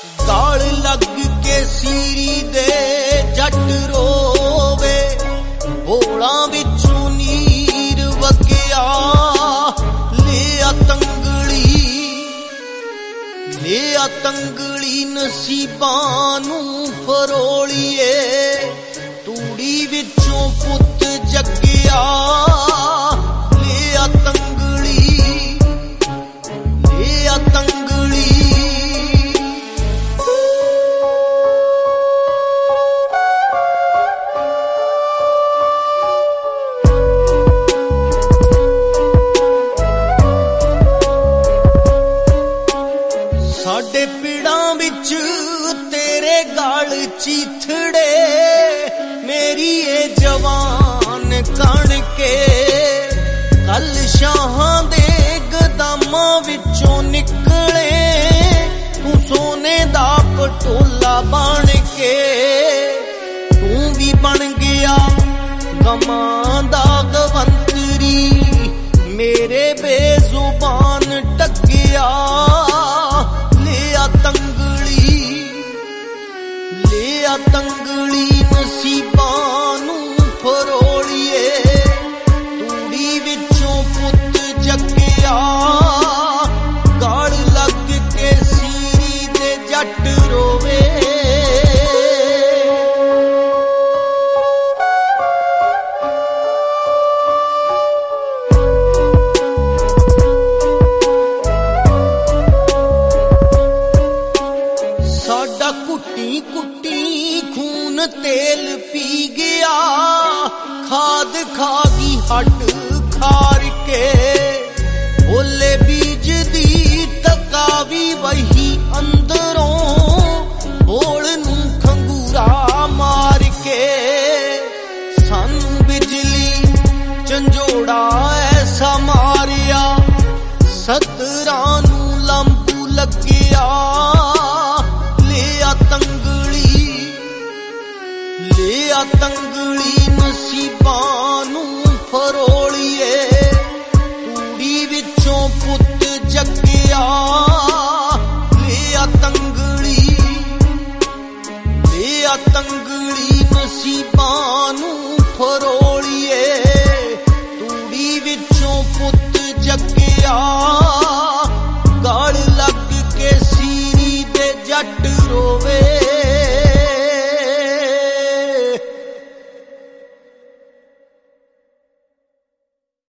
गाल लग के सीरी दे जट रोवे, होड़ा विचों नीर वगया लिया तंगली नसीबां नूं फरोलिए, तूड़ी विचों पुत जगया लिया तंगली। साडे पिड़ां विच तेरे गाल चीथड़े, मेरी ये जवान कण के कल शाहां दे गदामां विचों निकले, तू सोने दा पटोला बन के, तू भी बन गया गमां दा गवंतरी, मेरे बेजुबान टकिया तंगली नसीबां नूं फरोलिए, तूड़ी विचों पुत जगया गाल लग के सीरी दे जट रोवे। साडा कुट्टी कुट्टी खून तेल पी गया, खाद खागी हट खार के, ओले बीज दी तकावी वही अंदरों, बोल नूं खंगूरा मार के, सानू बिजली झंझोड़ा ऐसा मारिया, सतरां नूं लंबू लगया तंगली नसीबां नूं फरोलिए, तूड़ी विचों पुत जगया लिया तंगली नसीबां।